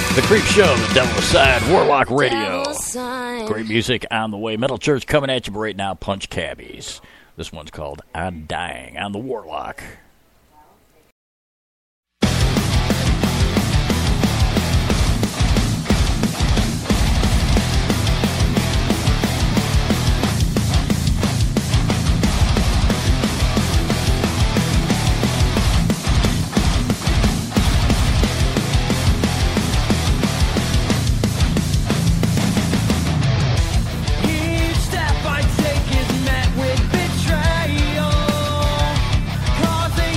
The Creep Show, the Devil's Side, Warlock Radio. Great music on the way. Metal Church coming at you right now, Punch Cabbies. This one's called I'm Dying on the Warlock. Each step I take is met with betrayal, causing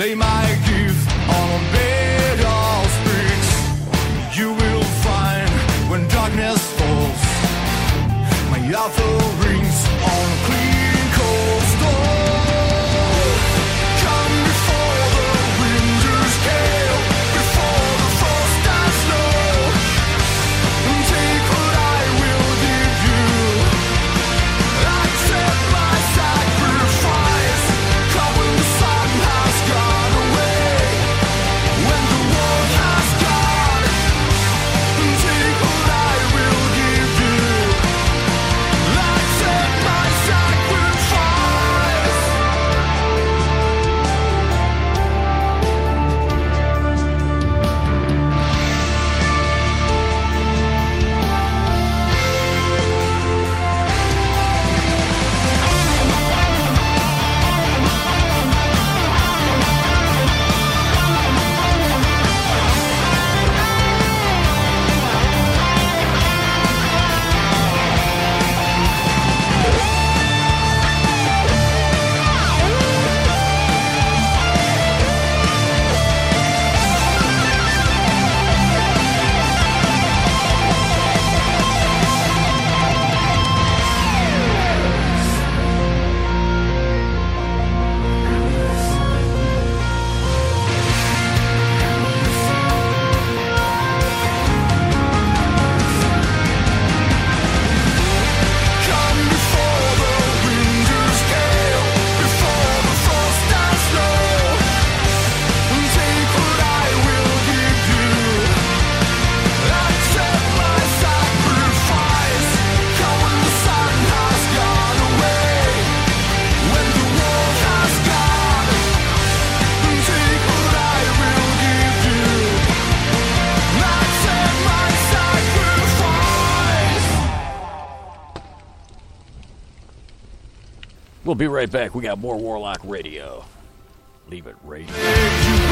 lay my gift on a bed of bricks. You will find when darkness falls, my offerings on a clean cold stone. Come before the winter's gale, before the frost and snow, and take what I will give you. Accept my sacrifice. Come when the sun has gone away, when the world has gone, and take what I will give you. Accept my sacrifice. Come before the winter's gale, before the frost and snow, and take what I will give you. Accept my sacrifice. Come when the sun has gone away, when the world has gone, and take what I will give you. Accept my sacrifice. We'll be right back. We got more Warlock Radio. Leave it right here. You